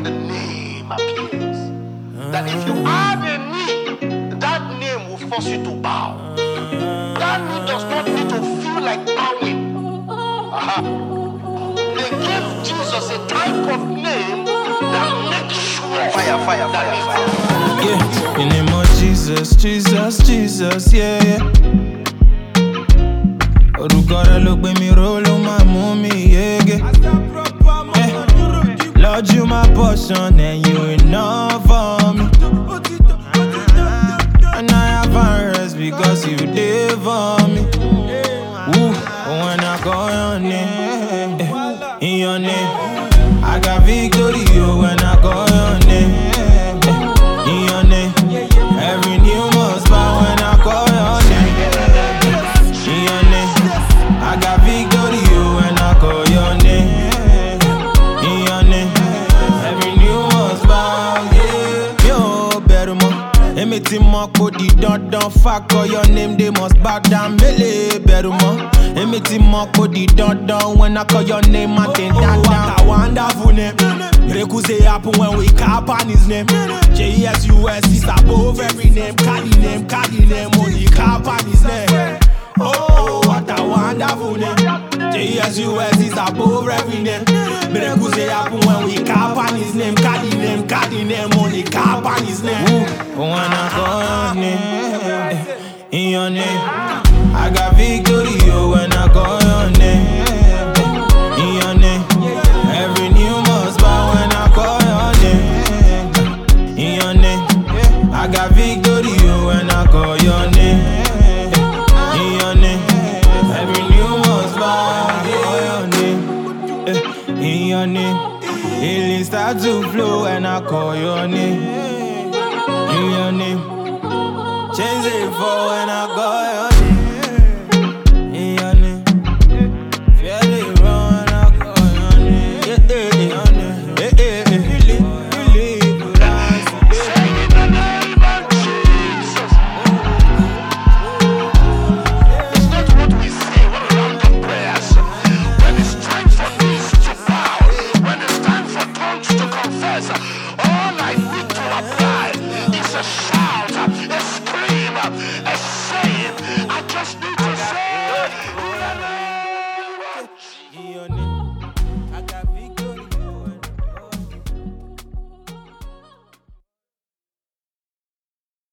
when the name appears. That if you add a knee, that name will force you to bow. That knee does not need to feel like bowing. They gave Jesus a type of name that makes sure. Fire. Yeah, in the name of Jesus, yeah. Orúkọ rẹ̀ ló gbé mi ró ló máa mú mi yege. Lord, you my portion and you enough for me. And I have rest because you did for me. Ooh, when I call your name, in your name, I got victory. When I call your name, in your name, every knee must bow when I call your name. In your name, I got victory. When I call your name, in your name, every knee must bow. Yeah, yo, better more. Emeti mo kodi dandan fa call your name they must bow down mele better more. Emeti mo kodi dandan when I call your name I think that down. What a wonderful name. Miracles they happen when we cap on his name. Jesus is above every name. Carry name, only cap on his name. Oh, what a wonderful name. Jesus is above every name. Miracles they happen when we cap on his name. Carry name, only cap on his name. Ooh, when I call your name, in your name, I got victory. When I call your name, in your name, every knee must bow. When I call your name, in your name, I got victory. When I call your name, in your name, every knee must bow. In your name, healing start to flow when I call your name. In your name, change it for when I call your name.